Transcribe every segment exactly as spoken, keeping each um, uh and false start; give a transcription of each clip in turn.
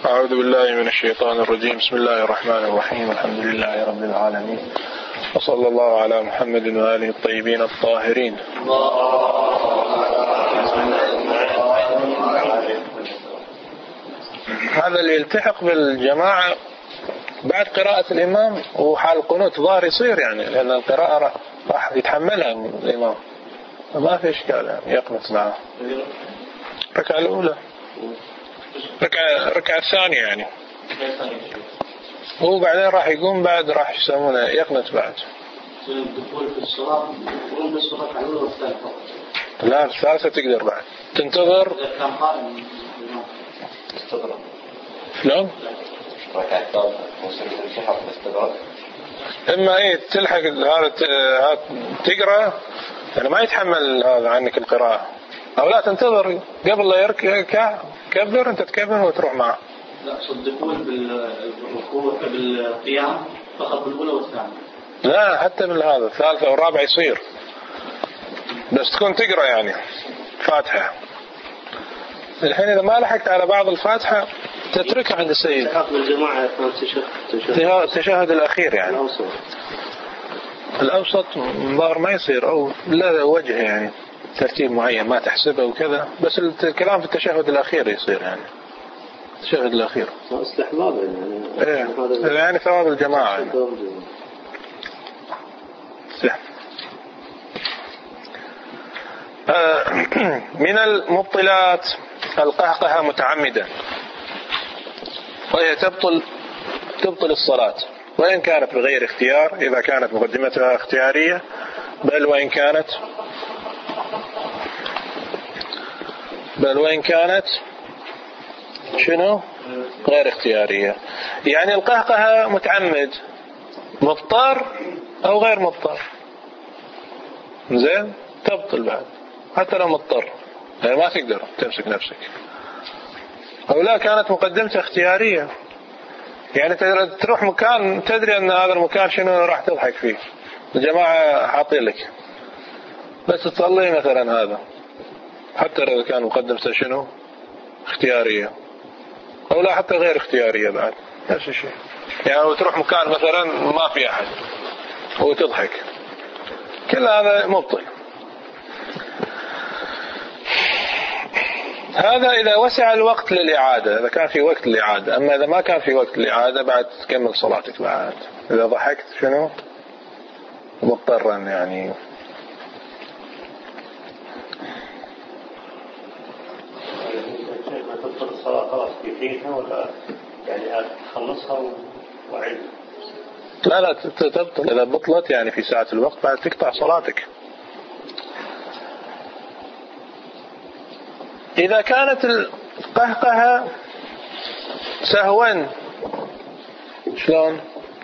أعوذ بالله من الشيطان الرجيم. بسم الله الرحمن الرحيم. الحمد لله رب العالمين، وصلى الله على محمد وآله الطيبين الطاهرين. هذا اللي يلتحق بالجماعة بعد قراءة الإمام وحال القنوت ظاهر يصير، يعني لأن القراءة راح يتحملها الإمام، فما في إشكال يعني يقنط معه. الركعة الأولى، ركعة ركعة الثانية يعني، هو بعدين راح يقوم بعد راح يسمونه يقنط بعد. الدخول في الصلاة يقوم بس الركعة الأولى والثالثة. لا الثالثة تقدر بعد تنتظر. كان قائم استدرك. شلون؟ ركعة الثالثة مسلم الشحط استدرك. إما إيه تلحق هذا تقرأ يعني ما يتحمل هذا عنك القراءة، أو لا تنتظر قبل لا يركع كبر أنت تكبر وتروح معه. لا الدخول بالركوع بالقيام فقط بالأولى والثانية. لا حتى بالهذا الثالثة والرابعة يصير، بس تكون تقرأ يعني فاتحة. الحين إذا ما لحقت على بعض الفاتحة تتركها عند السيد. الجماعة التشهد الأخير يعني الأوسط. الأوسط ظاهر ما يصير، أو لا وجه يعني ترتيب معين ما تحسبه وكذا، بس الكلام في التشهد الأخير يصير يعني التشهد الأخير استحباب يعني. إيه يعني ثواب الجماعة يعني. من المبطلات القهقه متعمدا، وهي تبطل تبطل الصلاة وإن كانت بغير اختيار، إذا كانت مقدمتها اختيارية، بل وإن كانت بل وإن كانت شنو غير اختيارية. يعني القهقه متعمد مضطر أو غير مضطر، زين تبطل بعد حتى لو مضطر، يعني ما تقدر تمسك نفسك. أو لا كانت مقدمتها اختيارية، يعني تروح مكان تدري أن هذا المكان شنو راح تضحك فيه، الجماعة حاطين لك، بس تصلي مثلا هذا حتى لو كان مقدمته شنو اختيارية، أو لا حتى غير اختيارية بعد نفس الشيء. يعني تروح مكان مثلا ما في أحد وتضحك، كل هذا مبطل. هذا إذا وسع الوقت للإعادة، إذا كان في وقت للإعادة. أما إذا ما كان في وقت للإعادة بعد تكمل صلاتك بعد، إذا ضحكت شنو مضطرا يعني. ما تبطل الصلاة خلاص يفيدها ولا يعني تخلصها وعيد؟ لا لا تبطل، إذا بطلت يعني في ساعة الوقت بعد تقطع صلاتك. إذا كانت القهقه سهوا، شلون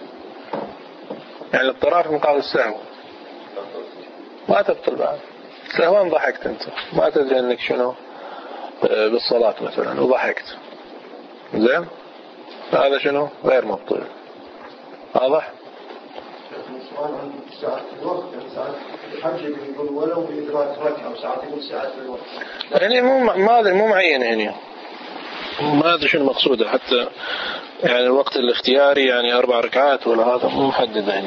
يعني الاضطرار في مقابل السهو ما تبطل بعد. سهوا ضحكت أنت ما تدري أنك شنو بالصلاة مثلا وضحكت، زين هذا شنو غير مبطل. واضح؟ ساعات الوقت ساعات الحج يقول ولو بإدراك ركعة، وساعات يقول ساعات الوقت. يعني مو ما أدري مو معين هنا، ما أدري شو المقصود حتى يعني الوقت الاختياري يعني أربع ركعات ولا هذا مو محدد هنا.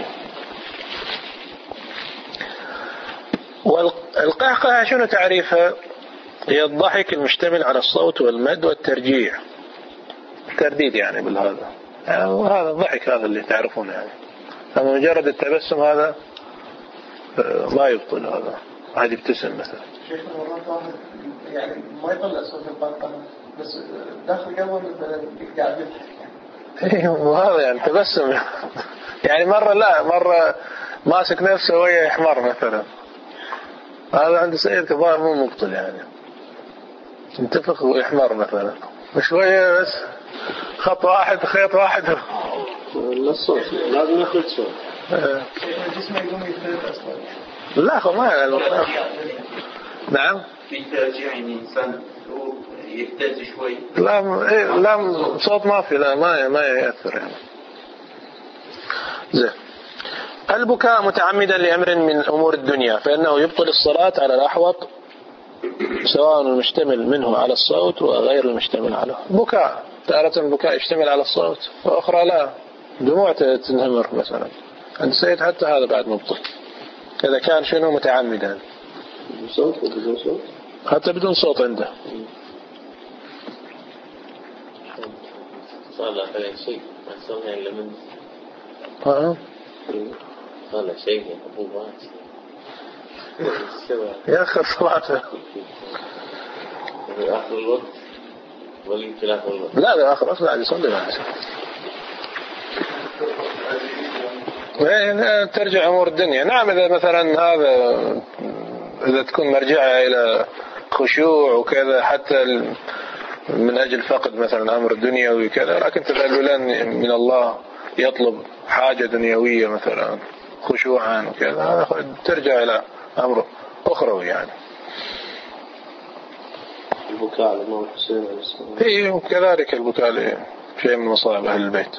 والقهقه شنو تعريفها؟ هي الضحك المشتمل على الصوت والمد والترجيع، الترديد يعني بالهذا يعني، وهذا الضحك هذا اللي تعرفونه يعني. أما مجرد التبسم هذا ما يبطل، هذا عادي يبتسم مثلا. شيخنا والله يعني ما يطلع صوت القهقه بس داخل قلبه قاعد يضحك يعني. وهذا يعني تبسم يعني مرة لا مرة ماسك نفسه ويا يحمر مثلا، هذا عند سيد كبار مو مبطل يعني، ينتفخ ويحمر مثلا شوية بس خط واحد خيط واحد لا الصوت لازم يخرج صوت. الجسم يقوم يفلت أصلا. لا خو ما يعني. نعم في ترجيع يعني إنسان يهتز شوي. لا لا صوت ما في، لا ما ما يأثر يعني. زين. البكاء متعمدا لأمر من أمور الدنيا فإنه يبطل الصلاة على الأحوط، سواء المشتمل منه على الصوت وغير المشتمل عليه. بكاء تارة البكاء يشتمل على الصوت وأخرى لا، دموع تنهمر مثلا عند السيد، حتى هذا بعد مبطل إذا كان شنو متعمدا، صوت بدون صوت، حتى بدون صوت عنده. صار على شيء ما صار إلا من ها صار شيء حبوبات يا أخي صلاته آخر الوقت ولا في آخر الوقت؟ لا لا آخر الوقت قاعد يصلي معه. يعني ترجع أمور الدنيا. نعم إذا مثلا هذا إذا تكون مرجعها إلى خشوع وكذا حتى من أجل فقد مثلا أمر دنيوي وكذا، لكن تذللا من الله يطلب حاجة دنيوية مثلا خشوعا وكذا، هذا ترجع إلى أمر أخروي يعني. البكاء على الإمام الحسين عليه السلام إيه وكذلك البكاء لشيء من مصائب أهل البيت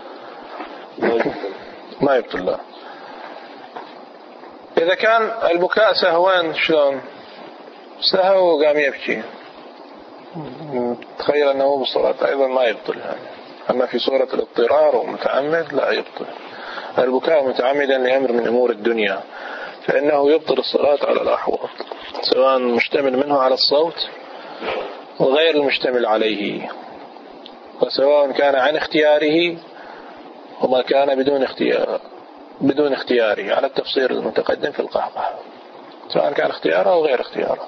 ما يبطل له. إذا كان البكاء سهوان شلون؟ سهو وقام يبكي، تخيل أنه بالصلاة أيضا ما يبطل يعني. أما في صورة الاضطرار ومتعمد لا يبطل. البكاء متعمدا لأمر من أمور الدنيا فإنه يبطل الصلاة على الأحوال، سواء مشتمل منه على الصوت وغير المشتمل عليه، وسواء كان عن اختياره وما كان بدون اختيار بدون اختياره على التفسير المتقدم في القهقه، سواء كان اختياره أو غير اختياره.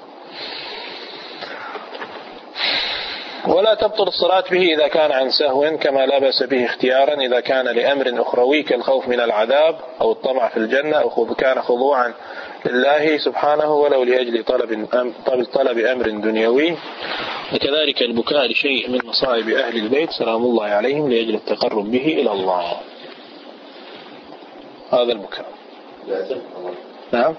ولا تبطل الصلاة به إذا كان عن سهو كما لا بأس به اختيارا إذا كان لأمر أخروي كالخوف من العذاب أو الطمع في الجنة أو كان خضوعا لله سبحانه ولو لأجل طلب طلب أمر دنيوي. وكذلك البكاء لشيء من مصائب أهل البيت سلام الله عليهم لأجل التقرب به إلى الله. هذا البكاء. نعم.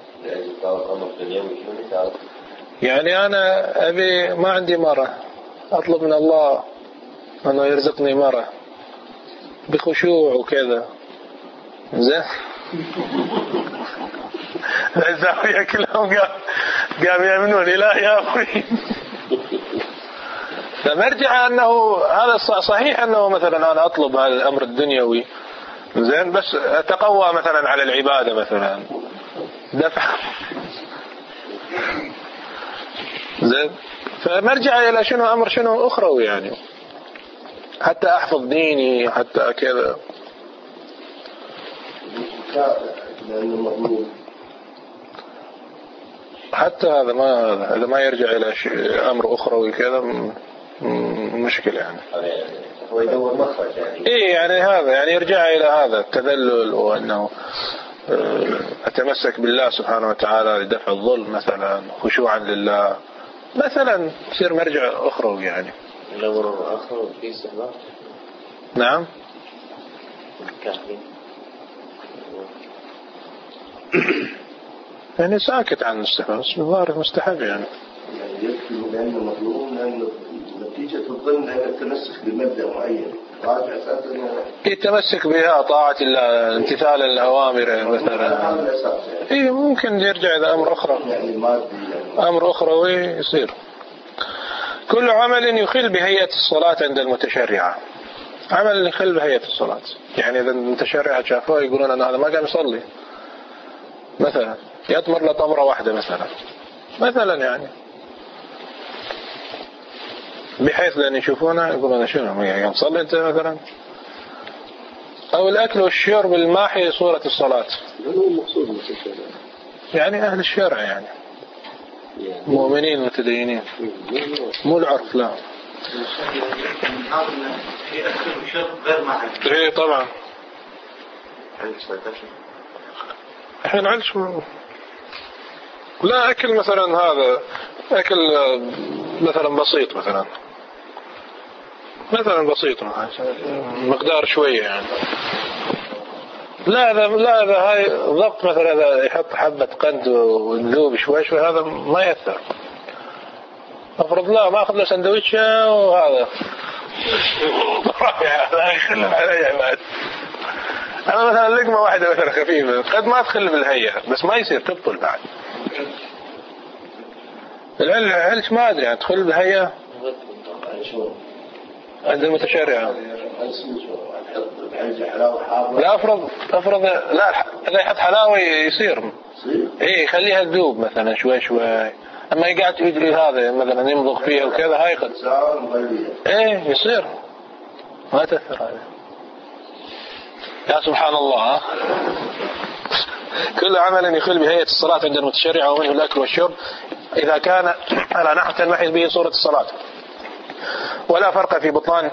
يعني أنا أبي ما عندي مرة أطلب من الله أنه يرزقني مرة بخشوع وكذا، زين الزاوية كلهم قام يأمنون إله يا أخي. فمرجع أنه هذا صحيح أنه مثلا أنا أطلب هذا الأمر الدنيوي زين، بس أتقوى مثلا على العبادة مثلا دفع زين، فمرجع إلى شنو أمر شنو أخروي يعني، حتى أحفظ ديني حتى كذا. حتى هذا ما هذا ما يرجع إلى شيء أمر أخروي كذا مشكلة يعني. هو يدور مخرج يعني. إيه يعني هذا يعني يرجع إلى هذا التذلل، وأنه أتمسك بالله سبحانه وتعالى لدفع الظلم مثلا، خشوعا لله مثلا، تصير مرجع أخروي يعني. الأمر الآخر في استحباب. نعم. يعني ساكت عن الاستحباب، بس الظاهر مستحب يعني. يعني يكفي لأنه مظلوم، لأنه نتيجة الظن أن التمسك بمبدأ معين، راجع أساس أنه يتمسك بها طاعة الله، امتثال الأوامر مثلا. هذا الأساس يعني. إيه ممكن يرجع إلى أمر أخرى يعني مادي يعني. أمر أخروي يصير. كل عمل يخل بهيئة الصلاة عند المتشرعة، عمل يخل بهيئة الصلاة، يعني إذا المتشرعة شافوه يقولون أن هذا ما قام يصلي مثلا، يطمر له طمرة واحدة مثلا مثلا يعني، بحيث لأن يشوفونه يقولون شنو يعني صلي أنت مثلا. أو الأكل والشرب الماحي صورة الصلاة، يعني أهل الشرع يعني مؤمنين متدينين، مو العرف لا. ايه طبعا. الحين علش لا أكل مثلا، هذا أكل مثلا بسيط مثلا مثلا بسيط مقدار شوية يعني. لا هذا لا هذا هاي ضبط مثلا، إذا يحط حبة قند وتذوب شوي شوي هذا ما يأثر. أفرض لا ما أخذ له سندويشة وهذا لا يخلف علي عباد. أنا مثلا لقمة واحدة مثلا خفيفة قد ما تخل بالهيئة، بس ما يصير تبطل بعد. العلش ما أدري يعني تدخل بالهيئة عند المتشرعة. لا أفرض أفرض لا إذا يحط حلاوة يصير إيه يخليها تذوب مثلا شوي شوي. أما يقعد يجري هذا مثلا يمضغ فيها وكذا هاي قد إيه يصير ما تأثر هذا. يا سبحان الله. كل عمل يخل بهيئة الصلاة عند المتشرعة ومنه الأكل والشرب إذا كان على نحو تنمحي به صورة الصلاة. ولا فرق في بطلان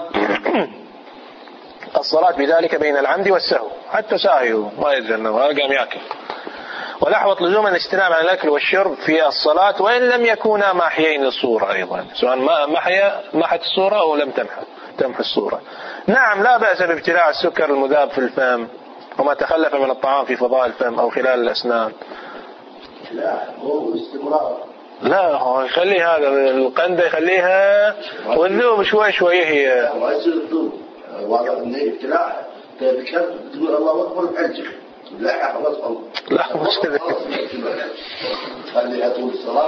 الصلاة بذلك بين العمد والسهو. حتى ساهي ما يدري أنه قام يأكل. ولحظة لزوم الاجتناب عن الأكل والشرب في الصلاة وإن لم يكونا محيين للصورة أيضا سواء ما محيا محت الصورة أو لم تمحى تمحى الصورة. نعم لا بأس بابتلاع السكر المذاب في الفم وما تخلف من الطعام في فضاء الفم أو خلال الأسنان. لا هو استمرار. لا هو يخلي هذا القندة يخليها والذوب شوي شوي هي. ما يصير الذوب. واضح إنه ابتلاع. تذكر تقول الله أكبر بحجك. لا خلاص الله. لا مش كذا. خليها طول الصلاة.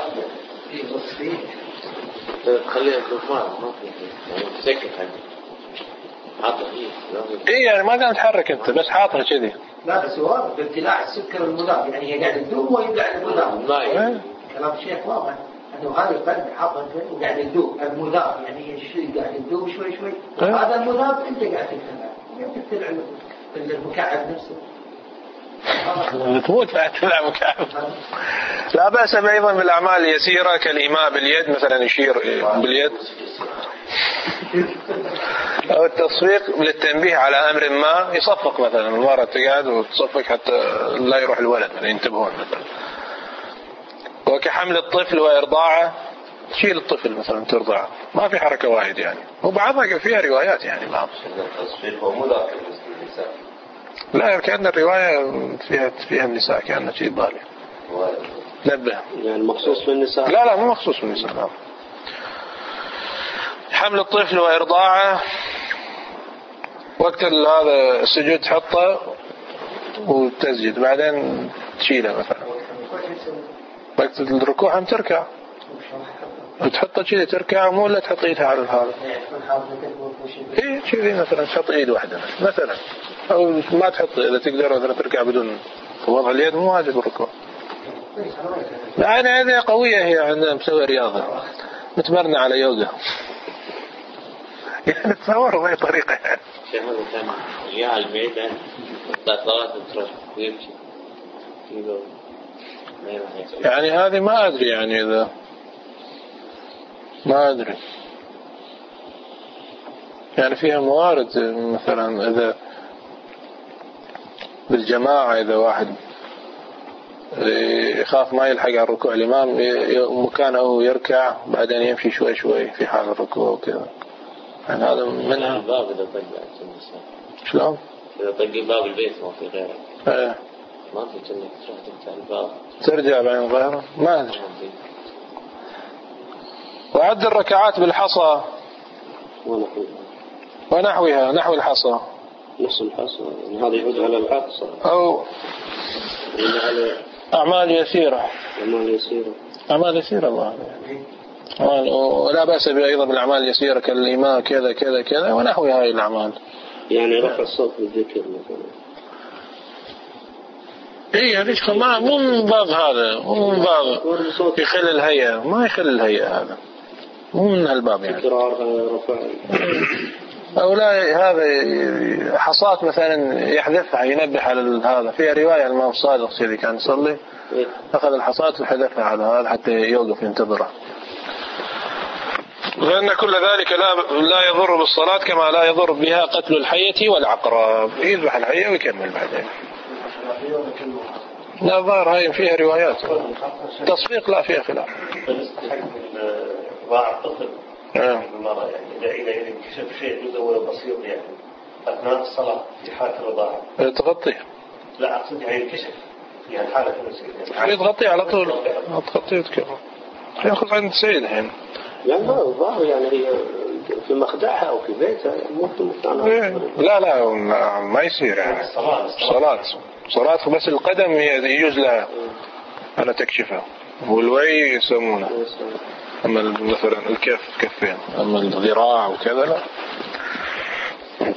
خليها تطلع ما في يعني تسكت حاجة. حاطه فيه. إيه يعني ما قاعد تحرك أنت بس حاطها كذي. لا بس هو بابتلاع السكر المذاب يعني هي قاعد تذوب ويبلع المذاب. لا يعني. كلام الشيخ واضح انه هذا القلب حاطه وقاعد يذوب المذاب يعني الشيء قاعد يذوب شوي شوي. هذا المذاب انت قاعد تبتلع. تبتلع المكعب نفسه. تموت بعد تبع مكعب. لا بأس أيضا بالأعمال اليسيرة كالإيماء باليد مثلا يشير باليد أو التصفيق للتنبيه على أمر ما يصفق مثلا المرة تقعد وتصفق حتى لا يروح الولد يعني ينتبهون مثلا. وكحمل الطفل وإرضاعه تشيل الطفل مثلا ترضعه ما في حركة واحد يعني وبعضها فيها روايات يعني بعض التصفيق هو مذاكر للنساء. لا كأن الرواية فيها فيها النساء كأنه شيء ضالي. نبه. يعني مخصوص بالنساء. لا لا مو مخصوص بالنساء. لا. حمل الطفل وإرضاعه وقت هذا السجود تحطه وتسجد بعدين تشيله مثلا. وقت الركوع هم تركع. وتحطه كذي تركع مو لا تحط ايدها على هذا. ايه كذي مثلا تحط ايد واحدة مثلا. أو ما تحط إذا تقدر مثلا تركع بدون وضع اليد مو واجب الركوع. يعني هذه قوية هي عندنا مسوي رياضة متمرنة على يوغا يعني تصور بأي طريقة يعني. شيء هذا كان يا البعيد عن ثلاث تروح ويمشي. يعني هذه ما أدري يعني إذا ما أدري يعني فيها موارد مثلا إذا بالجماعة إذا واحد يخاف ما يلحق على الركوع الإمام مكانه يركع بعدين يمشي شوي شوي في حال الركوع وكذا يعني هذا منها. الباب إذا طق شلون؟ إذا طق باب البيت ما في غيره. إيه. ما في إنك تروح تفتح الباب. ترجع بعدين غيره ما أدري. وعد الركعات بالحصى ونحوها نحو الحصى. نفس الحصى يعني هذا يعود على الحصى أو أعمال يسيرة. أعمال يسيرة. أعمال يسيرة الله يعني. ولا بأس أيضا بالأعمال اليسيرة كالإيماء كذا كذا كذا ونحو هاي الأعمال. يعني رفع الصوت بالذكر مثلا. إيه هذيش ما مو من باب هذا مو من باب يخل الهيئة ما يخل الهيئة هذا مو من هالباب يعني. تكرار رفع. أو لا هذا حصات مثلا يحذفها ينبه على هذا. فيها رواية الإمام الصادق سيدي كان يصلي أخذ الحصات وحذفها على هذا حتى يوقف ينتظره. لأن كل ذلك لا لا يضر بالصلاة كما لا يضر بها قتل الحية والعقرب. يذبح الحية ويكمل بعدين. لا ظاهر هاي فيها روايات. تصفيق لا فيها خلاف. ضاع الطفل المرأة يعني إذا إذا انكشف شيء جزء ولا بسيط يعني أثناء الصلاة في حالة الرضاعة تغطيه. لا أقصد يعني انكشف يعني حالة يعني تغطيه على طول تغطيه وتكفى. يأخذ عند سيد الحين. يعني ما الظاهر يعني هي في مخدعها أو في بيتها مو مقتنعة. لا لا ما يصير يعني. صلاة صلاة بس القدم يجوز لها أنا تكشفها والوعي يسمونه. أما مثلا الكف كفين أما الذراع وكذا لا.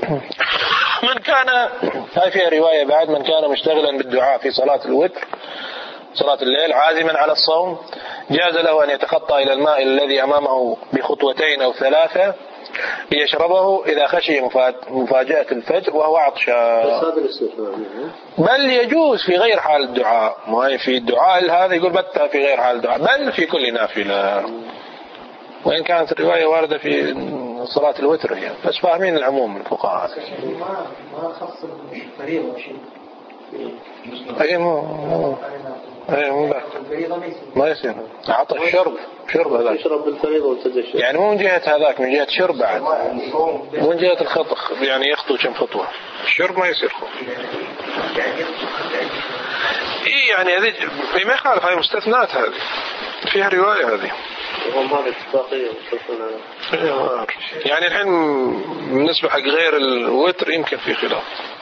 من كان، هاي فيها رواية بعد، من كان مشتغلا بالدعاء في صلاة الوتر صلاة الليل عازما على الصوم جاز له أن يتخطى إلى الماء الذي أمامه بخطوتين أو ثلاثة ليشربه إذا خشي مفاجأة الفجر وهو عطشان. بل يجوز في غير حال الدعاء، ما في الدعاء هذا يقول بت في غير حال الدعاء، بل في كل نافلة، وإن كانت الرواية واردة في صلاة الوتر هي، بس فاهمين العموم من الفقهاء. ما ما خص الفريضة شيء. أي مو مو أي مو ما يصير عطش شرب شرب هذاك يشرب بالفريضة وتدش يعني مو من جهة هذاك، من جهة شرب بعد، مو من جهة الخطخ يعني يخطو كم خطوة، الشرب ما يصير خطوة. إيه يعني هذه ما يخالف، هاي مستثنات، هذه فيها رواية هذه. يعني الحين بالنسبة حق غير الوتر يمكن في خلاف.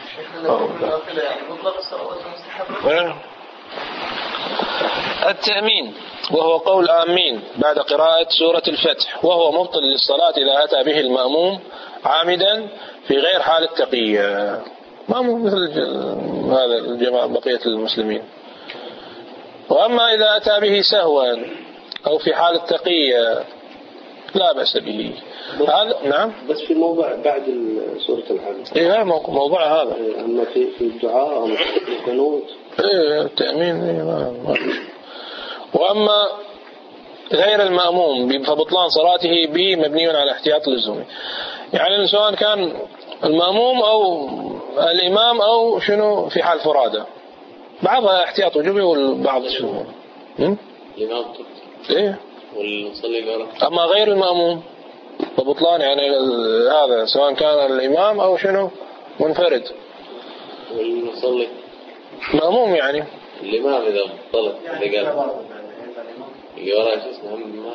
التأمين وهو قول آمين بعد قراءة سورة الفتح، وهو مبطل للصلاة إذا أتى به المأموم عامدا في غير حال التقية، ما مو مثل هذا الجماعة بقية المسلمين. وأما إذا أتى به سهوا أو في حال التقية لا بأس به. هذا نعم بس في موضع بعد سورة الحمد. إيه موضوع هذا. أما في في الدعاء أو في القنوت. إيه التأمين إيه ما ما. وأما غير المأموم فبطلان صلاته به مبني على احتياط اللزومي، يعني سواء كان المأموم أو الإمام أو شنو في حال فرادة، بعضها احتياط وجوبي والبعض شنو الإمام إيه والمصلي غيره. أما غير المأموم فبطلان يعني هذا سواء كان الإمام أو شنو منفرد. والمصلي مأموم يعني الإمام إذا طلب إذا قال اللي وراه شو اسمه هم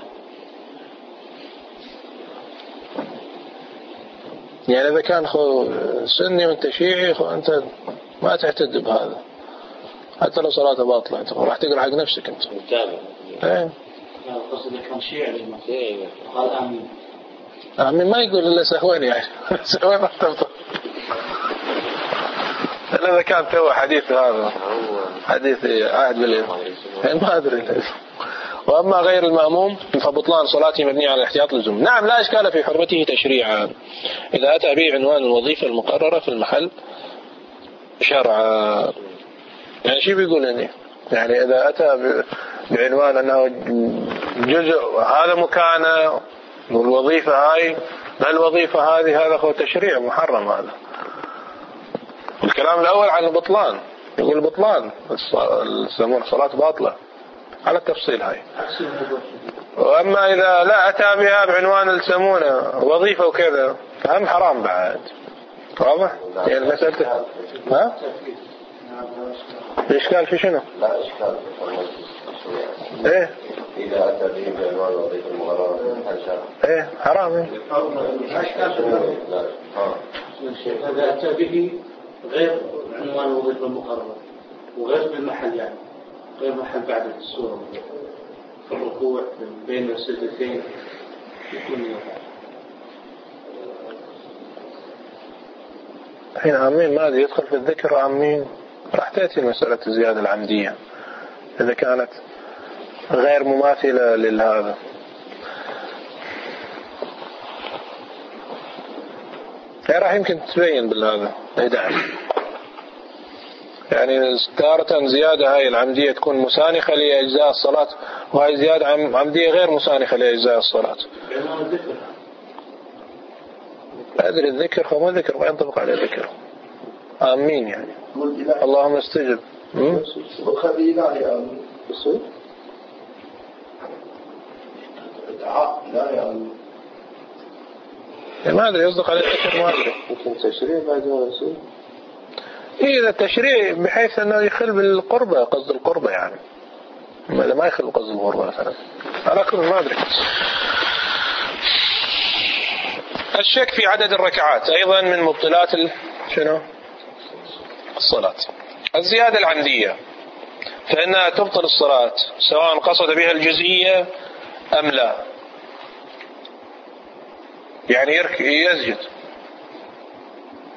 يعني إذا كان خو سني وأنت شيعي خو أنت ما تعتد بهذا، حتى لو صلاته باطلة أنت راح تقرأ حق نفسك أنت. متابع. إيه. لا قصدي كان شيعي شيعي قال آمين. آمين ما يقول إلا سهوان يعني سهوان ما تبطل. إذا كان تو حديث هذا حديث عهد بالإمام ما أدري. وأما غير المأموم فبطلان صلاته مبني على الاحتياط اللزوم. نعم لا إشكال في حرمته تشريعا إذا أتى به عنوان الوظيفة المقررة في المحل شرعا. يعني شو بيقول هنا؟ يعني إذا أتى بعنوان أنه جزء هذا مكانه والوظيفة هاي الوظيفة هذه هذا هو تشريع محرم. هذا الكلام الأول عن البطلان، يقول البطلان يسمون صلاة باطلة على التفصيل هاي. وأما إذا لا أتى بها بعنوان السمونة وظيفة وكذا فهم حرام بعد. واضح؟ يعني مسألة ها؟ إشكال في شنو؟ لا إشكال إيه؟ إذا أتى به بعنوان وظيفة المغررة إيه حرام إيه؟ إذا أتى به غير عنوان الوظيفة المقررة وغير بالمحل، يعني غير محل بعد السورة في الركوع بين السجدتين يكون الحين عامين ماذا يدخل في الذكر عامين راح تأتي مسألة الزيادة العمدية إذا كانت غير مماثلة لهذا. هي راح يمكن تبين بالهذا إدعم. يعني تارة زيادة هاي العمدية تكون مسانخة لأجزاء الصلاة، وهاي زيادة عمدية غير مسانخة لأجزاء الصلاة. أدري الذكر هو ما ذكر وينطبق عليه ذكر. آمين يعني اللهم استجب. وخذي إلهي آمين دعاء لا يعني ما أدري يصدق عليه ذكر ما أدري. ممكن تشريع بعد ما يصير. إيه التشريع بحيث أنه يخل بالقربة، قصد القربة يعني ما ما يخل قصد القربة مثلا على كل ما أدري. الشك في عدد الركعات أيضا من مبطلات شنو الصلاة. الزيادة العمدية فإنها تبطل الصلاة سواء قصد بها الجزئية أم لا. يعني يسجد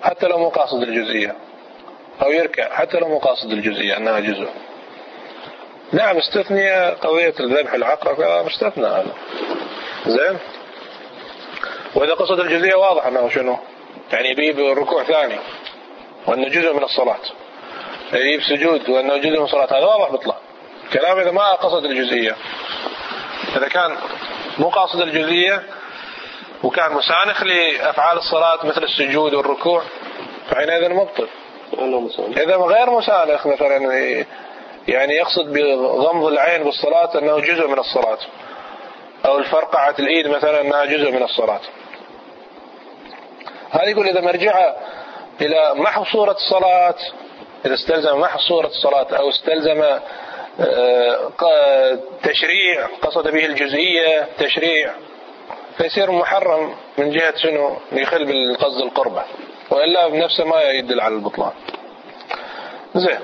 حتى لو مو قاصد الجزئية، أو يركع حتى لو مو قاصد الجزئية أنها جزء. نعم استثني قضية الذبح العقرب، مستثنى هذا زين. وإذا قصد الجزئية واضح أنه شنو يعني يجيب الركوع ثاني وأنه جزء من الصلاة، يجيب سجود وأنه جزء من الصلاة، هذا واضح بطلع كلام. إذا ما قصد الجزئية، إذا كان مو قاصد الجزئية وكان مسانخ لأفعال الصلاة مثل السجود والركوع فحينئذ مبطل. إذا غير مسانخ مثلا يعني يقصد بغمض العين بالصلاة أنه جزء من الصلاة، أو الفرقعة الإيد مثلا أنها جزء من الصلاة، هذا يقول إذا مرجع إلى محو صورة الصلاة، إذا استلزم محو صورة الصلاة أو استلزم تشريع قصد به الجزئية تشريع، فيصير محرم من جهة شنو يخل بالقصد القربة، وإلا بنفسه ما يدل على البطلان. زين.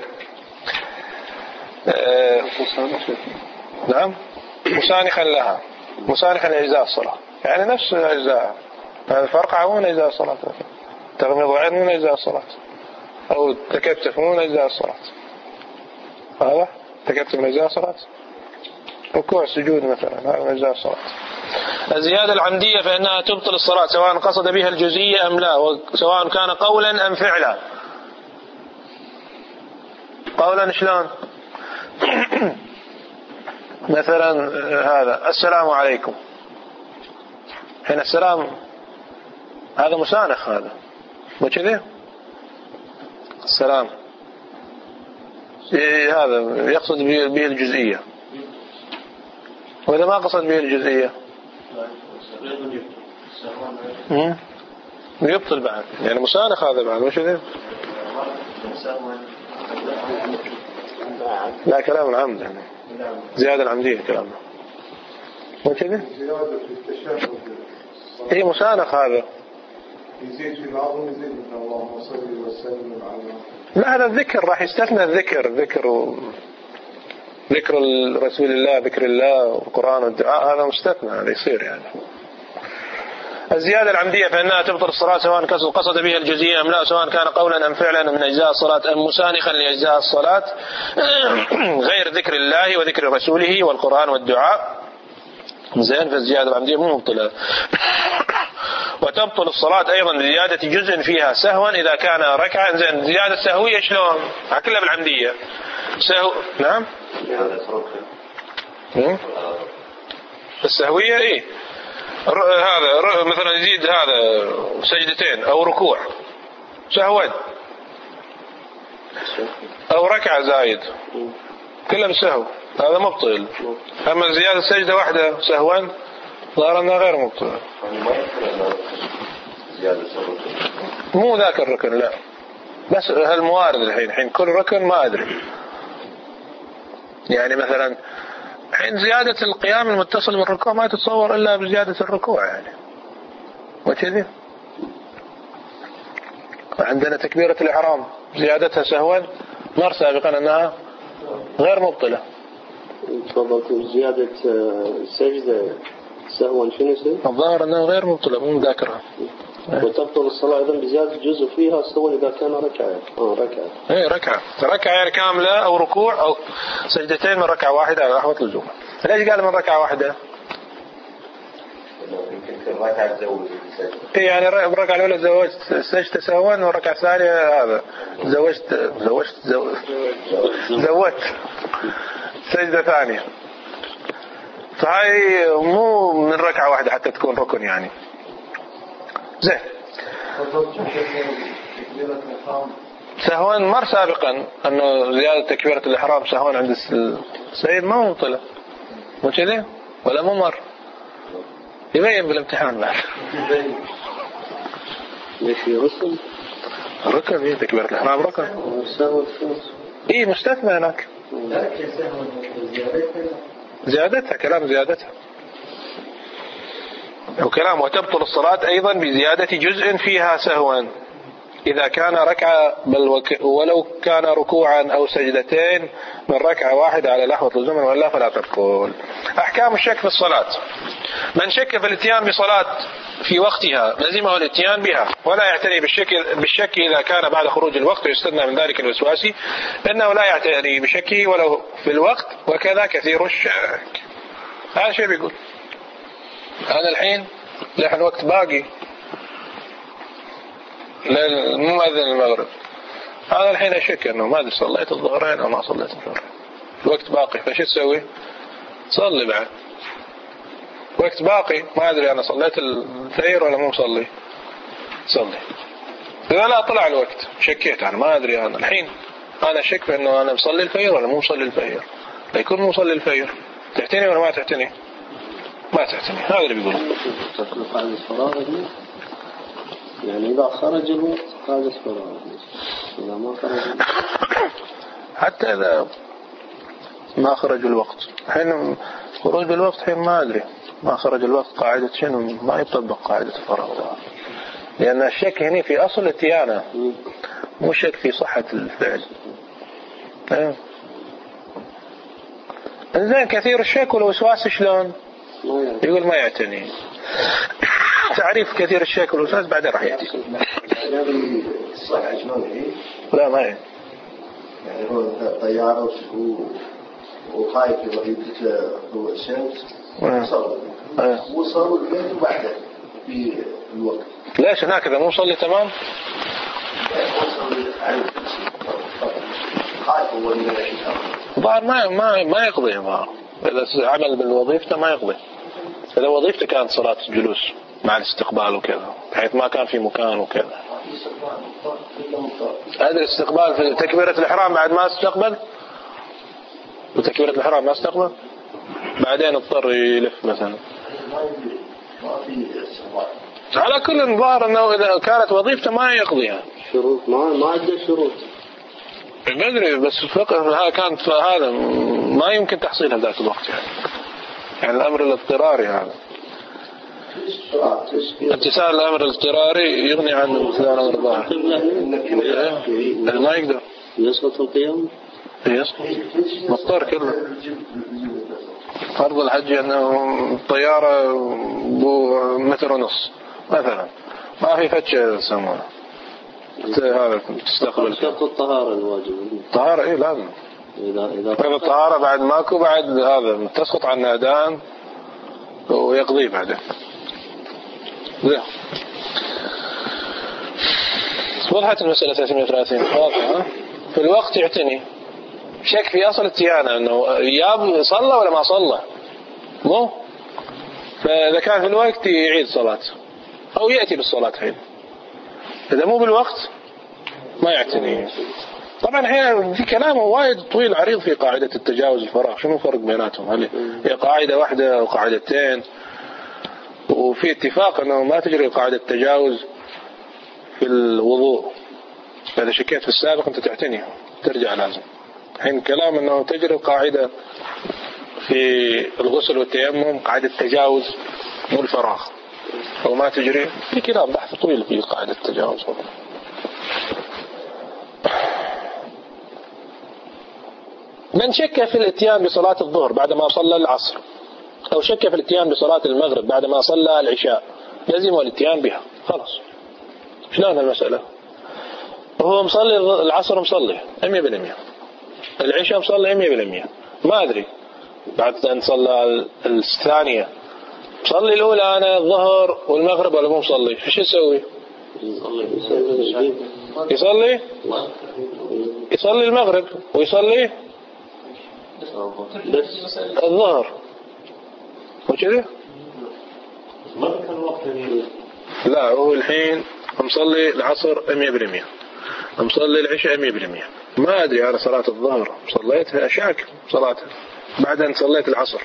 آه نعم مسانخا لها، مسانخا لأجزاء الصلاة، يعني نفس أجزاء. هذا فرقعة مو من أجزاء الصلاة، تغميض عين من أجزاء الصلاة، أو تكتف من أجزاء الصلاة. هذا تكتف من أجزاء الصلاة، ركوع سجود مثلا هذا من أجزاء الصلاة. الزيادة العمدية فإنها تبطل الصلاة سواء قصد بها الجزئية أم لا، وسواء كان قولا أم فعلا. قولا شلون؟ مثلا هذا السلام عليكم، حين السلام هذا مسانخ، هذا مو كذا السلام إيه، هذا يقصد به الجزئية. وإذا ما قصد به الجزئية يبطل بعد، يعني مسانخ هذا بعد مش كذا. لا كلام العمد يعني زيادة العمدية كلامه مو كذا. هي مسانخ هذا يزيد في بعضهم يزيد من اللهم صل وسلم على. لا هذا الذكر راح يستثنى الذكر، ذكر ذكر رسول الله، ذكر الله والقرآن والدعاء، هذا مستثنى، هذا يصير يعني. الزيادة العمدية فإنها تبطل الصلاة سواء قصد بها الجزئية أم لا، سواء كان قولا أم فعلا من أجزاء الصلاة أم مسانخا لأجزاء الصلاة غير ذكر الله وذكر رسوله والقرآن والدعاء. زين. فالزيادة العمدية مو مبطلة. وتبطل الصلاة أيضا بزيادة جزء فيها سهوا إذا كان ركعة. زين. زيادة سهوية شلون؟ كلها بالعمدية سهو. نعم السهوية إيه هذا مثلا يزيد هذا سجدتين أو ركوع سهوا، أو ركعة زايد كلها بسهو، هذا مبطل. أما زيادة سجدة واحدة سهوا ظهر أنها غير مبطل. مو ذاك الركن لا، بس هالموارد الحين حين كل ركن ما أدري. يعني مثلا حين زيادة القيام المتصل بالركوع ما تتصور إلا بزيادة الركوع يعني وكذا. عندنا تكبيرة الإحرام زيادتها سهوا مر سابقا أنها غير مبطلة. تفضلت زيادة سجدة سهوا شنو سهوا؟ الظاهر أنها غير مبطلة مو مذاكرها. وتبطل الصلاة أيضا بزيادة جزء فيها سهوا إذا كان ركعة. آه ركعة. إيه ركعة ركعة يعني كاملة أو ركوع أو سجدتين من ركعة واحدة على أحوط لزوم. ليش قال من ركعة واحدة؟ إيه يعني الركعة الأولى زوجت سجدة سهوا والركعة الثانية هذا زوجت زوجت زوجت زوجت سجدة ثانية. فهاي مو من ركعة واحدة حتى تكون ركن يعني. زين. سهوا مر سابقا أنه زيادة تكبيرة الإحرام سهوا عند السيد ما مبطلة مو كذا ولا مو مر يبين بالامتحان بعد. ليش ركن؟ ركن إيه تكبيرة الإحرام ركن. إيه مستثنى هناك. زيادتها كلام زيادتها وكلام. وتبطل الصلاة أيضا بزيادة جزء فيها سهوا إذا كان ركعة بل وك ولو كان ركوعا أو سجدتين من ركعة واحدة على لحظة الزمن ولا فلا تبطل. أحكام الشك في الصلاة: من شك في الاتيان بصلاة في وقتها لزمه الاتيان بها ولا يعتني بالشك, بالشك إذا كان بعد خروج الوقت ويستثنى من ذلك الوسواسي إنه لا يعتني بشكه ولو في الوقت، وكذا كثير الشك. هذا شيء بيقول أنا الحين لحن الوقت باقي مو مؤذن المغرب، أنا الحين أشك أنه ما أدري صليت الظهرين أو ما صليت الظهرين، الوقت باقي، فش تسوي؟ صلي بعد، وقت باقي ما أدري أنا صليت الفجر ولا مو مصلي، صلي. إذا لا طلع الوقت شكيت أنا ما أدري أنا الحين أنا شك في أنه أنا مصلي الفجر ولا مو مصلي الفجر، يكون مو مصلي الفجر، تحتني ولا ما تحتني؟ ما تحتني. هذا اللي بيقوله. يعني إذا خرج الوقت قاعدة فراغ، إذا ما خرج حتى إذا ما خرج الوقت، حين خروج الوقت حين ما أدري ما خرج الوقت قاعدة شنو، ما يطبق قاعدة الفراغ، لأن الشك هنا في أصل التيانة مو شك في صحة الفعل. أيوه. إنزين كثير الشك والوسواس شلون؟ يقول ما يعتني. تعريف كثير الشك والوسواس بعدين راح يأتي. الصحة شلون هي؟ لا ما هي. يعني هو طيارة وخايف يبدأ ضوء الشمس وصل وصل البيت وبعده في الوقت. ليش هناك إذا مو صلي تمام؟ خايف هو من ظاهر ما ما ما يقضي ظاهر. إذا عمل بالوظيفة ما يقضي. إذا وظيفته كانت صلاة الجلوس مع الاستقبال وكذا، بحيث ما كان في مكان وكذا. هذا الاستقبال في تكبيرة الإحرام بعد ما استقبل، وتكبيرة الإحرام ما استقبل، بعدين اضطر يلف مثلا. على كل ظاهر أنه إذا كانت وظيفته ما يقضيها. شروط ما ما عنده شروط. بدري بس الفقه كانت هذا ما يمكن تحصيلها ذاك الوقت يعني. يعني الأمر الاضطراري هذا. امتثال الأمر الاضطراري يغني عن امتثال الأمر الظاهر. ما يقدر. يسقط القيام. يسقط. مضطر كله. فرض الحج أنه الطيارة بمتر ونص مثلا ما في فتشة يسمونها. هذا تستقبل. شرط الطهارة الواجب. الطهارة إيه لازم. إذا إذا. الطهارة بعد ماكو بعد هذا تسقط عن أذان ويقضي بعده. لا. وضحت المسألة ثلاثمائة وثلاثين واضحة. في الوقت يعتني شك في أصل التيانة أنه ياب صلى ولا ما صلى مو، فإذا كان في الوقت يعيد صلاة أو يأتي بالصلاة حين، إذا مو بالوقت ما يعتني. طبعا هنا في كلام وايد طويل عريض في قاعدة التجاوز الفراغ، شنو الفرق بيناتهم؟ هل هي قاعدة واحدة أو قاعدتين؟ وفي اتفاق أنه ما تجري قاعدة التجاوز في الوضوء، إذا شكيت في السابق أنت تعتني ترجع لازم. حين كلام أنه تجري القاعدة في الغسل والتيمم قاعدة التجاوز مو الفراغ أو ما تجري، في كلام بحث طويل في قاعدة التجاوز. من شك في الاتيان بصلاة الظهر بعد ما صلى العصر أو شك في الاتيان بصلاة المغرب بعد ما صلى العشاء لازم الاتيان بها خلاص. شلون المسألة؟ هو مصلي العصر مصلي مية بالمية، العشاء مصلي مية بالمية، ما أدري بعد أن صلى الثانية مصلي الأولى أنا الظهر والمغرب ولا مو مصلي، إيش يسوي؟ يصلي يصلي المغرب ويصلي بس الظهر وكذا. ما كان وقت لا هو الحين مصلي العصر مية بالمية، مصلي العشاء مية بالمية، ما أدري أنا صلاة الظهر صليتها أشاك صلاتها بعد أن صليت العصر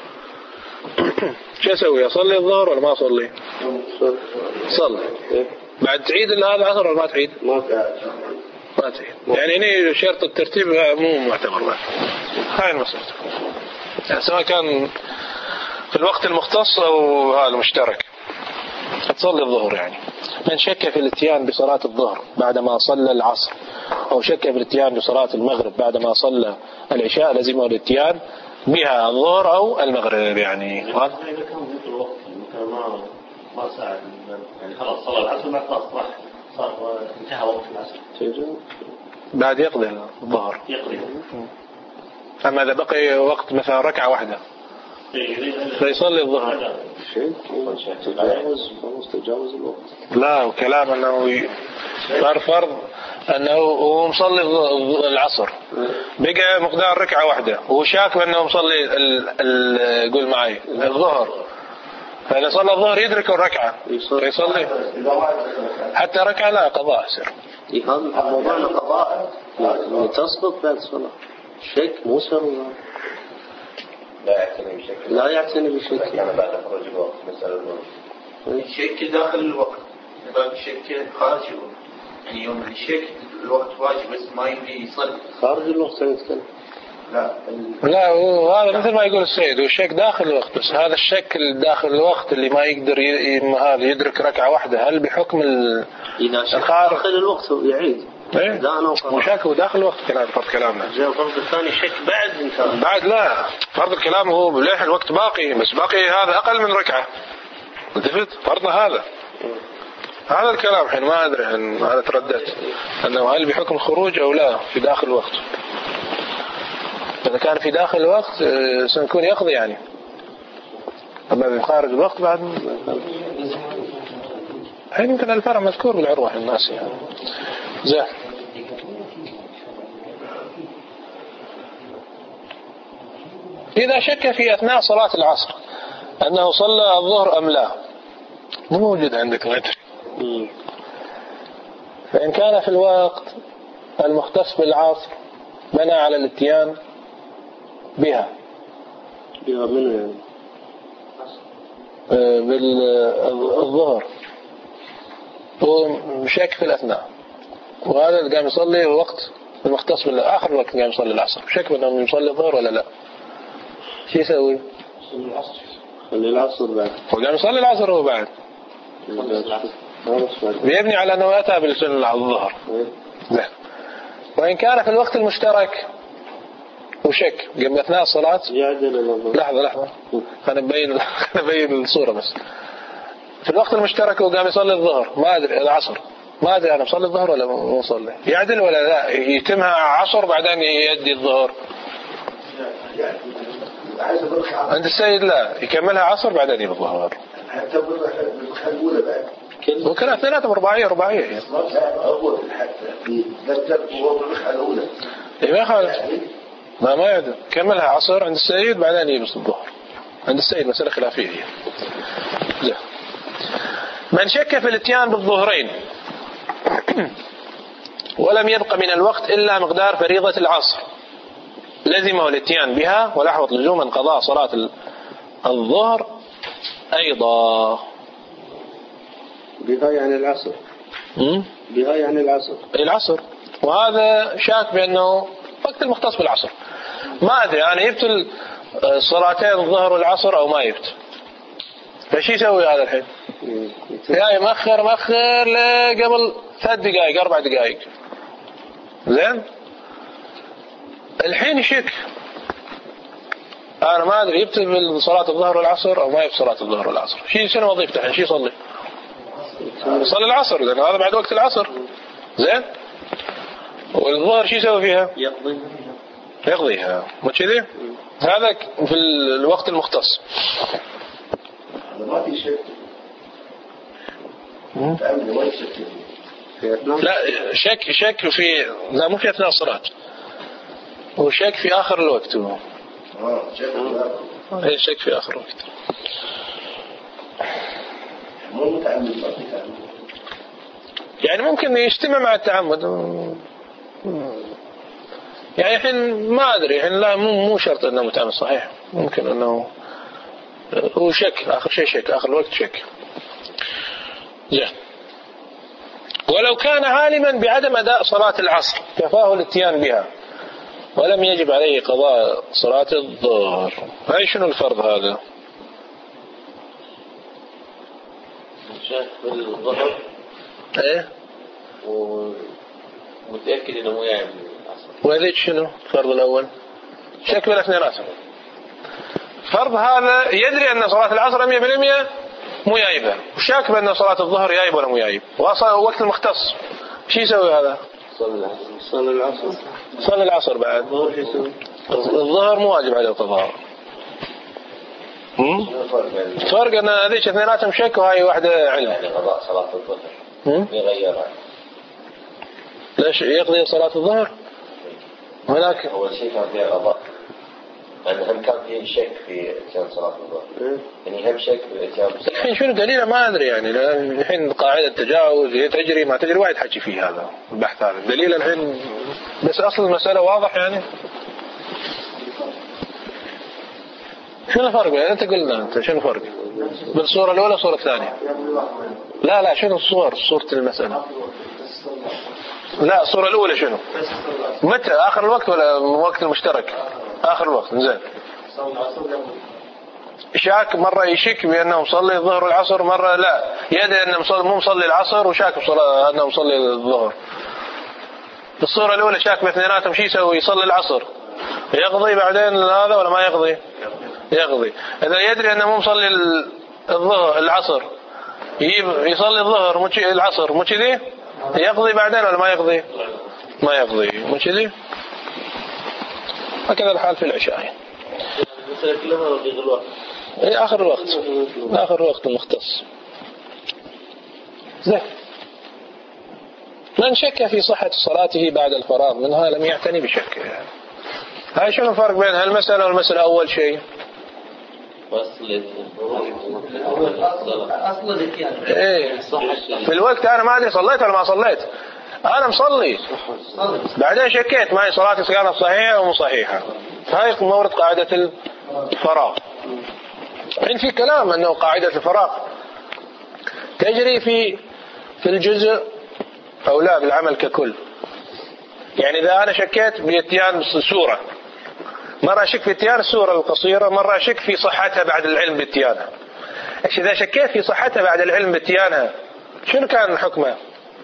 شو أسوي؟ أصلي الظهر ولا ما أصلي؟ صلي بعد تعيد هذا العصر ولا ما تعيد؟ ما ما تعيد. يعني هنا شرط الترتيب مو معتبر له. هاي المسألة يعني سواء كان في الوقت المختص أو هذا المشترك. تصلي الظهر يعني. من شك في الاتيان بصلاة الظهر بعدما صلى العصر أو شك في الاتيان بصلاة المغرب بعدما صلى العشاء لزمه الاتيان بها الظهر أو المغرب يعني. إذا كان مثل الوقت مثل ما ما ساعد يعني خلاص صلى العصر ما خلاص راح صار انتهى وقت العصر بعد يقضي الظهر يقضي. أما إذا بقي وقت مثلا ركعة واحدة فيصلي الظهر شيء تجاوز خلاص تجاوز الوقت. لا وكلام أنه صار فرض أنه هو مصلي العصر بقى مقدار ركعة واحدة وشاك بأنه مصلي ال ال قول معي الظهر، فإذا صلى الظهر يدرك الركعة يصلي حتى ركعة لا قضاء يصير. هذا موضوعنا قضاء يعني تسقط بعد الصلاة. شك مو سر لا يعتني بشكل لا يعتني بشك يعني بعد خروج الوقت مثلا الشك داخل الوقت باقي الشك خارج الوقت يعني يوم الشك الوقت واجب بس ما يبي يصلي خارج الوقت نتكلم. لا لا وهذا مثل ما يقول السيد والشك داخل الوقت، بس هذا الشك داخل الوقت اللي ما يقدر هذا يدرك ركعة واحدة هل بحكم إذا شك داخل الوقت يعيد ايه وشك وداخل الوقت كلام فرض كلامنا. زين الفرض الثاني شك بعد انتهى بعد لا فرض الكلام هو بليح الوقت باقي بس باقي هذا أقل من ركعة التفت فرضنا هذا هذا الكلام حين ما أدري أن أنا ترددت أنه هل بحكم خروج أو لا في داخل الوقت. إذا كان في داخل الوقت سنكون يقضي يعني، أما بخارج الوقت بعد هين يمكن الفرع مذكور بالعروة الناس يعني. زين إذا شك في أثناء صلاة العصر أنه صلى الظهر أم لا مو موجود عندك ما أدري، فإن كان في الوقت المختص بالعصر بنى على الاتيان بها بها منه يعني بالظهر وشك في الأثناء وهذا اللي قام يصلي وقت المختص بالله آخر وقت قام يصلي العصر شك بأنه يصلي الظهر ولا لا شو يسوي؟ خلي العصر بعد هو قام يصلي العصر هو بعد بيبني على أنه أتى بالسنة الظهر. زين وإن كان في الوقت المشترك وشك قبل أثناء الصلاة لحظة لحظة خلينا نبين نبين الصورة بس. في الوقت المشترك وقام يصلي الظهر ما أدري العصر ما أدري أنا بصلي الظهر ولا مو صلي يعدل ولا لا يتمها عصر بعدين يؤدي الظهر عند السيد لا يكملها عصر بعدين يؤدي الظهر وكان اثنيناتهم رباعية رباعية يعني. إيه ما خالف ما ما يعدل كملها عصر عند السيد بعدين يلبس الظهر عند السيد مسألة خلافية هي. من شك في الاتيان بالظهرين ولم يبق من الوقت إلا مقدار فريضة العصر لزمه الاتيان بها ولحظة لزوما قضاء صلاة الظهر أيضا بها يعني العصر بها يعني العصر العصر وهذا شاك بأنه وقت المختص بالعصر ما أدري أنا يبت الصلاتين الظهر والعصر أو ما يبت فشي يسوي هذا الحين يعني مأخر مأخر قبل ثلاث دقائق أربع دقائق زين الحين يشك أنا ما أدري يبت بصلاة الظهر والعصر أو ما يبت صلاة الظهر والعصر شي شنو وظيفته الحين شي يصلي يصلي العصر لأن هذا بعد وقت العصر زين والظهر شي يسوي فيها يقضي يقضيها مو كذي هذا في الوقت المختص ما في شك لا شك شك في لا مو في أثناء الصلاة وشك في آخر الوقت هو اه شك ايه شك في آخر الوقت مو متعمد ما في يعني ممكن يجتمع مع التعمد يعني الحين ما أدري الحين لا مو مو شرط أنه متعمد صحيح ممكن أنه هو شك آخر شيء شك آخر الوقت شك زين ولو كان عالما بعدم أداء صلاة العصر كفاه الاتيان بها ولم يجب عليه قضاء صلاة الظهر هاي شنو الفرض هذا شاك بالظهر ايه ومتأكد انه مو جايب العصر. وهذيك شنو الفرض الاول؟ شك بالاثنيناتهم. فرض هذا يدري ان صلاة العصر مية بالمية مو جايبها، وشاك بان صلاة الظهر جايب ولا مو جايب، وصل وقت المختص شو يسوي هذا؟ صلى العصر. صلى العصر. صلى العصر بعد. الظهر شو يسوي؟ الظهر مو واجب عليه القضاء. امم فرق ان هذيك اثنيناتهم شك وهاي واحدة علم. يعني قضاء صلاة الظهر يغيرها. ليش يقضي صلاة الظهر؟ هناك أول شيء كان فيها قضاء، لأن هم كان فيه شك في إتيان صلاة الظهر. يعني هم شك في إتيان. الحين شنو دليله ما أدري يعني، الحين قاعدة تجاوز هي تجري ما تجري وايد حكي فيه هذا البحث هذا دليل الحين، بس أصل المسألة واضح يعني. شنو الفرق يعني؟ أنت قلنا أنت شنو الفرق بالصورة الأولى والصورة الثانية؟ لا لا شنو الصور صورة المسألة؟ لا الصورة الأولى شنو؟ متى آخر الوقت ولا وقت المشترك؟ آخر الوقت. زين. شاك مرة يشك بأنه مصلي الظهر والعصر، مرة لا يدري أنه مصلي مو مصلي العصر وشاك بصلاة أنه مصلي الظهر. الصورة الأولى شاك باثنيناتهم شو يسوي؟ يصلي العصر يقضي بعدين هذا ولا ما يقضي؟ يقضي. إذا يدري أنه مو مصلي الظهر العصر يصلي الظهر مو العصر مو كذي؟ يقضي بعدين ولا ما يقضي؟ ما يقضي مو كذي؟ هكذا الحال في العشاء. مثلا كلها رقيق الوقت. إيه آخر الوقت. آخر الوقت المختص. زين. من شك في صحة صلاته بعد الفراغ منها لم يعتني بشك. يعني. هاي شنو الفرق بين هالمسألة والمسألة أول شيء؟ أصل الاتيان. إيه. في الوقت أنا ما أدري صليت ولا ما صليت. أنا مصلي. بعدين شكيت معي صلاتي كانت صحيحة أو مو صحيحة. هاي مورد قاعدة الفراغ. الحين في كلام أنه قاعدة الفراغ تجري في في الجزء أو لا بالعمل ككل. يعني إذا أنا شكيت بإتيان السورة، مرة أشك في إتيان السورة القصيرة، مرة أشك في صحتها بعد العلم بإتيانها. إيش إذا شكيت في صحتها بعد العلم بإتيانها شنو كان حكمه؟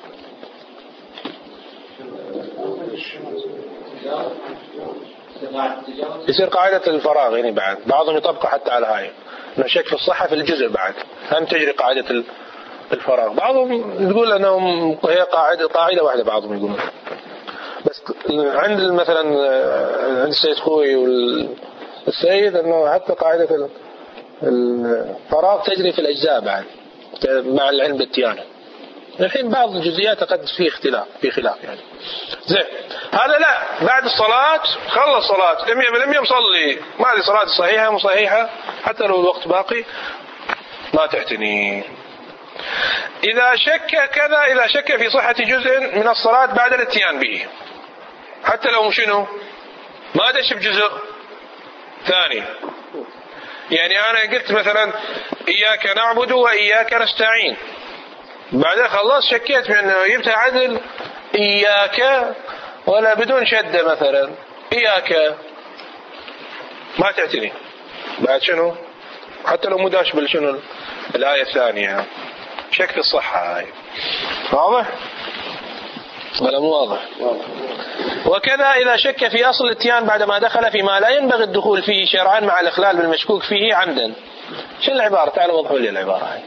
يصير قاعدة الفراغ. يعني بعد بعضهم يطبقوا حتى على هاي انه شك في الصحة في الجزء بعد هم تجري قاعدة الفراغ. بعضهم يقول انهم هي قاعدة قاعدة واحدة، بعضهم يقولون بس عند مثلا عند السيد خوي والسيد انه حتى قاعدة الفراغ تجري في الاجزاء بعد مع العلم بالتيانة. الحين بعض الجزئيات قد في اختلاف في خلاف يعني. زين. هذا لا بعد الصلاة خلص صلاة مية بالمية مصلي، ما ادري صلاة صحيحة مو صحيحة حتى لو الوقت باقي ما تعتني. إذا شك كذا إذا شك في صحة جزء من الصلاة بعد الاتيان به حتى لو شنو ما دش بجزء ثاني. يعني أنا قلت مثلا إياك نعبد وإياك نستعين، بعدين خلاص شكيت من أنه يبتها عدل إياك ولا بدون شدة مثلا إياك ما تعتني بعد شنو حتى لو مداش بالشنو الآية الثانية. شك في الصحة هاي. واضح ولا مو واضح؟ وكذا إذا شك في أصل الاتيان بعدما دخل فيما لا ينبغي الدخول فيه شرعا مع الإخلال بالمشكوك فيه عمدا. شو العبارة؟ تعالوا وضحوا لي العبارة هاي.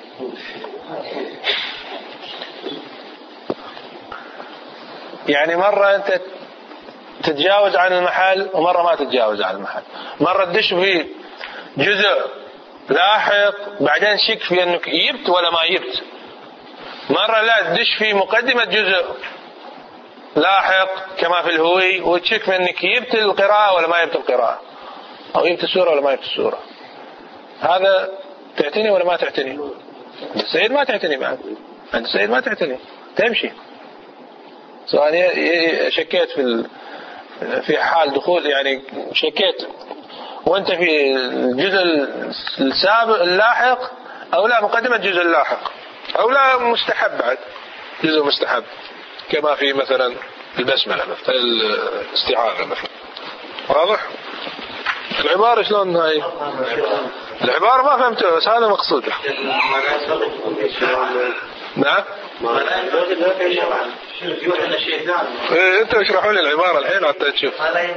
يعني مرة أنت تتجاوز عن المحل ومرة ما تتجاوز عن المحل، مرة تدش في جزء لاحق بعدين شك في أنك يبت ولا ما يبت، مرة لا تدش في مقدمة جزء لاحق كما في الهوي وتشك في أنك يبت القراءة ولا ما يبت القراءة أو يبت السورة ولا ما يبت السورة. هذا تعتني ولا ما تعتني؟ السيد ما تعتني بعد، عند السيد ما تعتني تمشي. سواء شكيت في في حال دخول يعني شكيت وانت في الجزء السابق اللاحق او لا مقدمة الجزء اللاحق او لا مستحب بعد جزء مستحب كما في مثلا البسملة مثلا الاستعاذة مثلا. واضح العبارة شلون هاي؟ العبارة ما فهمتها بس هذا مقصوده. نعم. إيه أنتوا اشرحوا لي العبارة الحين حتى تشوف.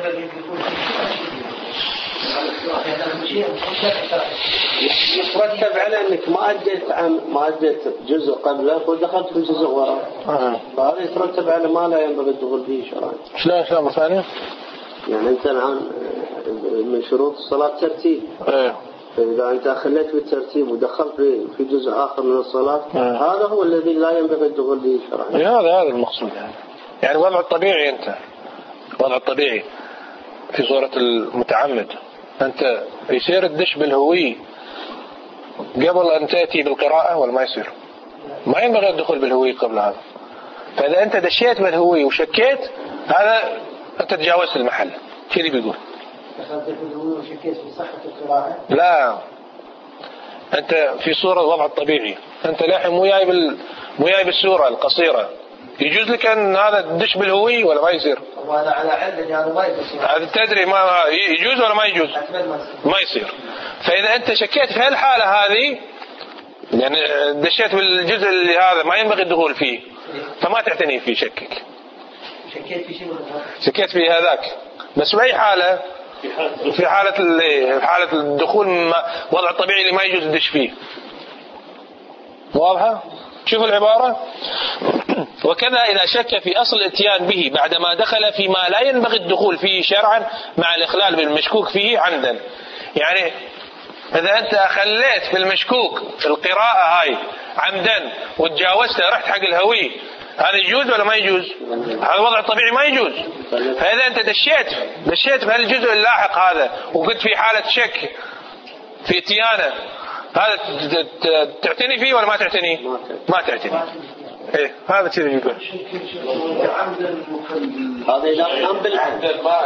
يترتب على انك ما اديت عن ما اديت جزء قبله ودخلت في جزء وراء. آه. فهذا يترتب على ما لا ينبغي الدخول فيه شرعا. شلون شلون ثانية؟ يعني انت الان من شروط الصلاة ترتيب. ايه. فإذا أنت خليت بالترتيب ودخلت في جزء آخر من الصلاة آه. هذا هو الذي لا ينبغي الدخول به شرعا. هذا هذا المقصود يعني. يعني الوضع الطبيعي أنت الوضع الطبيعي في صورة المتعمد أنت يصير الدش بالهوي قبل أن تأتي بالقراءة ولا ما يصير؟ ما ينبغي الدخول بالهوي قبل هذا. فإذا أنت دشيت بالهوي وشكيت هذا أنت تجاوزت المحل. كذي بيقول. دخلت بالهوي وشكيت في صحة القراءة؟ لا أنت في صورة الوضع الطبيعي أنت لاحم مو جاي بال مو جاي بالسورة القصيرة يجوز لك أن هذا تدش بالهوي ولا ما يصير؟ وأنا على علم يعني ما يصير. هذا تدري ما يجوز ولا ما يجوز؟ ما يصير. فإذا أنت شكيت في هالحالة هذه يعني دشيت بالجزء اللي هذا ما ينبغي الدخول فيه فما تعتني في شكك. شكيت في شيء ولا شكيت في هذاك بس بأي حالة؟ في حالة في حالة الدخول وضع الطبيعي اللي ما يجوز الدش فيه. واضحة؟ شوف العبارة. وكذا إذا شك في أصل الاتيان به بعدما دخل فيما لا ينبغي الدخول فيه شرعا مع الإخلال بالمشكوك فيه عمدا. يعني إذا أنت خليت في المشكوك في القراءة هاي عمدا وتجاوزته رحت حق الهوي هذا يجوز ولا ما يجوز؟ هذا الوضع الطبيعي ما يجوز. فإذا أنت دشيت دشيت في هالجزء اللاحق هذا وقلت في حالة شك في اتيانه هذا تعتني فيه ولا ما تعتني؟ ما تعتني. إيه هذا كذا يقول. هذا إذا قام بالعمد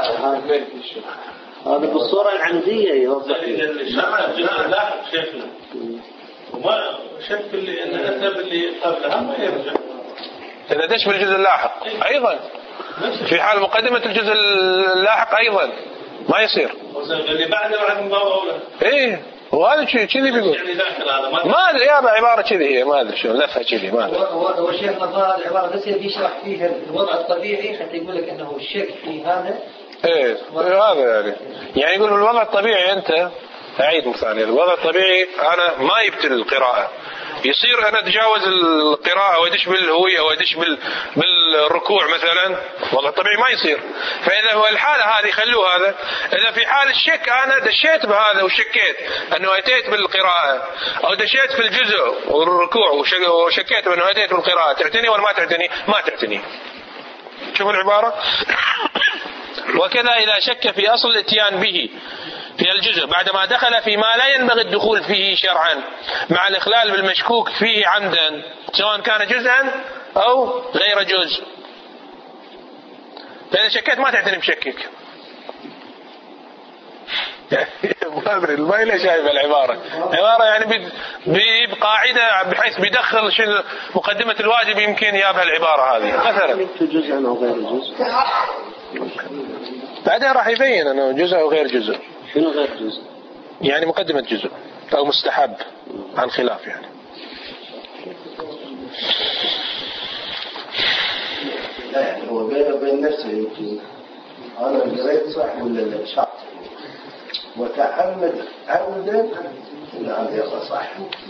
هذا بالصورة العمدية يوضح. لا لا شيخنا وما شك اللي إن الأسباب اللي قبلها ما يرجع. إذا دش بالجزء اللاحق أيضا في حال مقدمة الجزء اللاحق أيضا ما يصير. اللي بعده بعد مضاوى أولى. إيه وهذا شيء كذي بيقول. يعني داخل هذا ما أدري يا عبارة كذي هي ما أدري شو لفها كذي ما أدري. هو شيخ نظار العبارة بس يبي يشرح فيها الوضع الطبيعي حتى يقول لك أنه الشك في هذا. إيه هذا يعني يعني يقول الوضع الطبيعي أنت أعيد مثلا الوضع الطبيعي أنا ما يبتل القراءة يصير أنا أتجاوز القراءة وأدش بالهوية وأدش بالركوع مثلا والله طبيعي ما يصير. فإذا هو الحالة هذه خلوه هذا. إذا في حال الشك أنا دشيت بهذا وشكيت أنه أتيت بالقراءة أو دشيت في الجزء والركوع وشكيت أنه أتيت بالقراءة تعتني ولا ما تعتني؟ ما تعتني. شوف العبارة. وكذا إذا شك في أصل الاتيان به في الجزء بعدما دخل فيما لا ينبغي الدخول فيه شرعا مع الإخلال بالمشكوك فيه عمدا سواء كان جزءا أو غير جزء. فإذا شكيت ما تعتني بشكك. ما أدري ما إلا شايف العبارة عبارة يعني بقاعدة بحيث بيدخل شنو مقدمة الواجب يمكن يابها العبارة هذه مثلا جزء أو غير جزء بعدها راح يبين أنه جزء أو غير جزء. شنو غير جزء؟ يعني مقدمة جزء أو مستحب عن خلاف يعني. لا يعني هو بينه وبين نفسه يمكن أنا قريت صح ولا لا شرط وتعمد عمدا نعم يلا صح.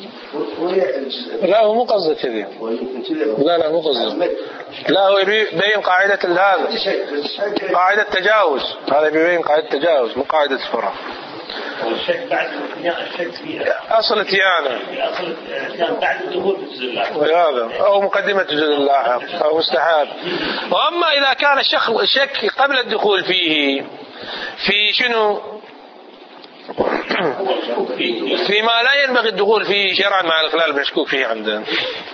لا هو مو قصده كذي. لا لا مو قصده. لا هو يبين قاعدة هذا قاعدة تجاوز. هذا يبين قاعدة تجاوز مو قاعدة الفراغ. الشك بعد الشك فيها أصل اتيانه أصل اتيان بعد الدخول في الجزء اللاحق هذا أو مقدمة الجزء اللاحق أو مستحب. وأما إذا كان الشك الشك قبل الدخول فيه في شنو فيما لا ينبغي الدخول فيه شرعا مع الإخلال المشكوك فيه عمدا.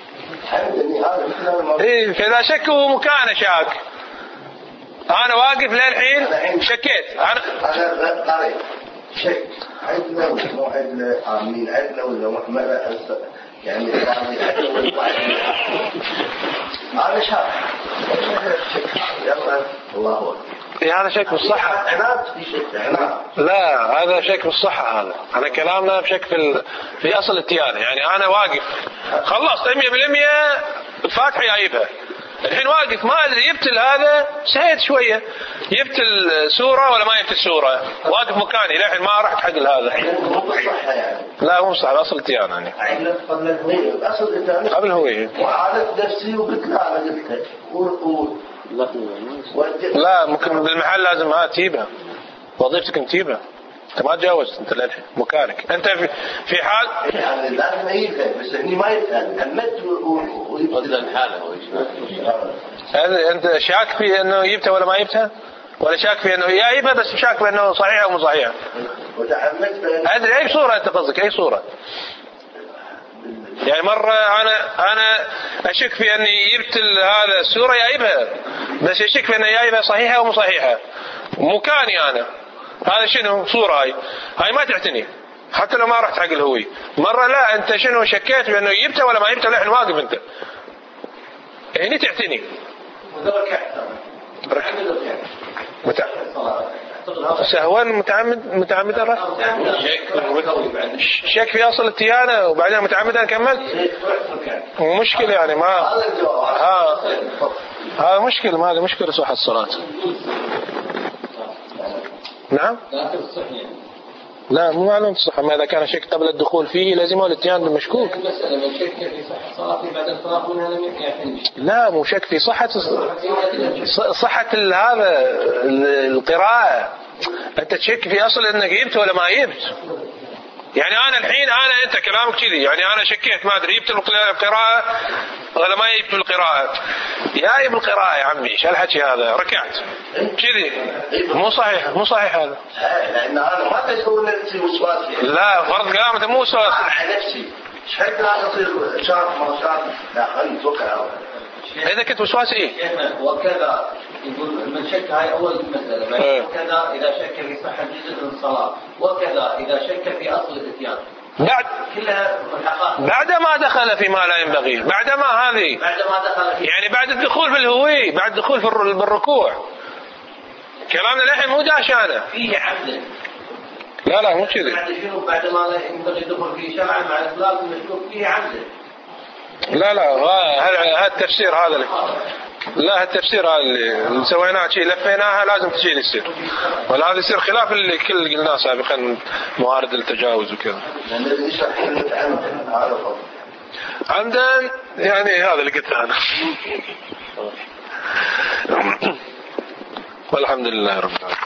إيه فإذا شك هو مكان شاك أنا واقف للحين شكيت أنا أنا قريت شك عندنا ولا مو عندنا عاملين عندنا ولا محمد يعني أنا شاك يلا مثلا الله أكبر. إيه هذا شك بالصحة. عناد في شك عناد. لا هذا شك بالصحة. هذا أنا كلامنا بشك في ال... في أصل التيانة. يعني أنا واقف خلصت مية بالمية الفاتحة جايبها، الحين واقف ما أدري جبت هذا سهيت شوية، جبت السورة ولا ما جبت السورة، واقف مكاني للحين ما رحت حق هذا. لا مو صح أصل التيانة يعني. قبل الهوية. أصل التيانة. قبل الهوية. وعادت نفسي وقلت لا أنا قلت قول قول. لا ممكن بالمحل لازم ها تجيبها، وظيفتك انت تجيبها، انت ما تجاوزت انت للحين مكانك انت في في حال يعني لازم يفهم بس اني ما يفهم المد ويبدل حاله. انت شاك في انه جبتها ولا ما جبتها، ولا شاك في انه يا جبتها بس شاك في انه صحيحه او مو صحيحه؟ وتعمدت ادري اي صوره انت قصدك اي صوره؟ يعني مرة أنا أنا أشك في أني جبت هذا السورة جايبها، بس أشك في أني جايبها صحيحة أو مو صحيحة، مكاني أنا هذا شنو صورة هاي هاي ما تعتني حتى لو ما رحت حق الهوية. مرة لا أنت شنو شكيت بأنه جبتها ولا ما جبتها لحن واقف أنت هني تعتني. متع... سهوا متعمد متعمدا رأس شك في أصل التيانة وبعدين متعمدا كملت مشكلة يعني ما ها هذا مشكلة ما هذا مشكلة صحة الصلاة. نعم لا مو معلوم الصحة، ما إذا كان شك قبل الدخول فيه لازم الاتيان بالمشكوك. لا مو شك في صحة صحة هذا القراءة، أنت تشك في أصل أنك جبت ولا ما جبت. يعني أنا الحين أنا أنت كلامك كذي يعني أنا شكيت ما أدري جبت القراءة ولا ما جبت القراءة. يا جيب القراءة يا عمي إيش هالحكي هذا ركعت كذي مو صحيح مو صحيح هذا. لأن أنا ما تشعر نفسي وسواسي. لا فرض كلامك مو وسواس. على نفسي شحال لا تصير شهر مرات لا خلي توقع. إذا كنت وسواس إيه؟ وكذا يقول من شك هاي أول مسألة. وكذا إذا شك في صحة جزء من الصلاة، وكذا إذا شك في أصل الإتيان. بعد كلها ملحقات. بعد ما دخل فيما لا ينبغي، بعد ما هذه. بعد ما دخل فيه. يعني بعد الدخول في الهوية، بعد الدخول في بالركوع. كلامنا الحين مو داشانه. فيه عمد. لا لا مو كذي. بعد شنو بعد ما لا ينبغي الدخول فيه شرعا مع الإطلاق المشكوك فيه عمد. لا لا هذا التفسير هذا اللي. لا التفسير هذا اللي سويناه شيء لفيناها لازم تجي يصير، ولا هذا يصير خلاف اللي كل قلناه سابقا موارد التجاوز وكذا. عمدا يعني هذا اللي قلته أنا. والحمد لله رب العالمين.